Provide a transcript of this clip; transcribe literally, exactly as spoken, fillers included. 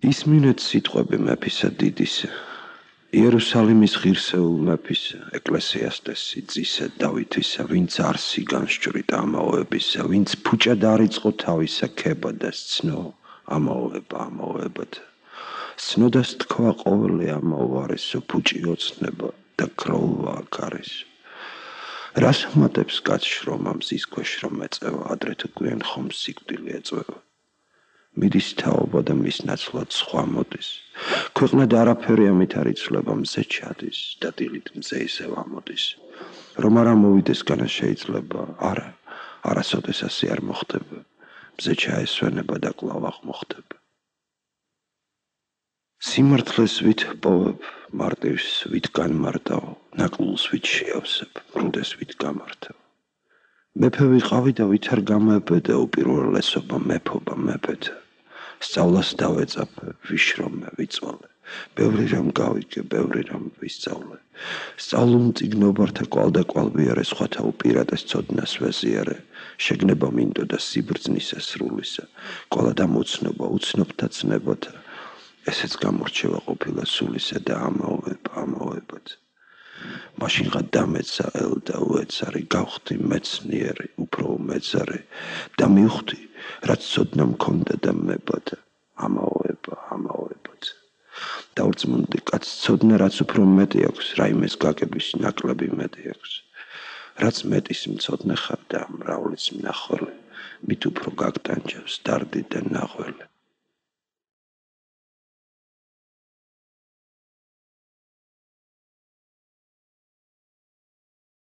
ისმინეთ სიტყვები მეფისა დიდისა, იერუსალიმის ღირსეულ მეფისა, ეკლესიასტესი ძისა დავითისა, ვინც არსი განსჭვრით ამაოებისა, ვინც ფუჭა დაარიწყო თავისა ქება და სცნო ამაოება ამაოებათა. სცნოდას თქვა ყოველი ამაოარესო ფუჭი ოცნება და ქროულვაა ქარესო. რას ხმატებს კაც შრომამ ზის ქვეშ რომ ეწევა, ადრე თუ გვიან ხომ სიკვდილი ეწვევა. მიდის თაობა და მის ნაცვლად სხვა მოდის. ქვეყნად არაფერი ამით არ იცვლება, მზე ჩადის და დილით მზე ისევ ამოდის. რომ არ ამოვიდეს განა შეიძლება, არა, არასოდეს ასე არ მოხდება. მზე ჩაესვენება და კვლავ აღმოხდება. სიმართლეს ვით პოვებ, მარტივს ვით განმარტავ, ნაკლულს ვით შეავსებ, მრუნდეს ვით გამართავ. მეფე ვიყავი და ვით არ გამეებედა უპირველესობა მეფობა მეფეთა. სწავლას დავეწაფე, ვიშრომე, ვიწვალე. ბევრი რამ გავიგე, ბევრი რამ ვისწავლე. სწავლულ მწიგნობართა კვალდაკვალ ვიარე, სხვათა უპირატეს ცოდნას ვეზიარე. შეგნება მინდოდა სიბრძნისა სრულისა, კვალა დამოცნობა უცნობთა ცნებათა. ესეც გამორჩევა ყოფილა სულისა და ამაოება ამაოებად. მაშინღა დამეცა ელდა უეცარი, გავხდი მეცნიერი, უფრო უმეცარი და მივხვდი, რაც ცოდნა მქონდა და მებადა, ამაოება ამაოებად. დავრწმუნდი, კაც ცოდნა რაც უფრო მეტი აქვს, რაიმეს გაგების ნაკლები მეტი აქვს. რაც მეტის მცოდნე ხარ და მრავლიც მნახველე, მით უფრო გაგტანჯავს დარდი და ნაღველი.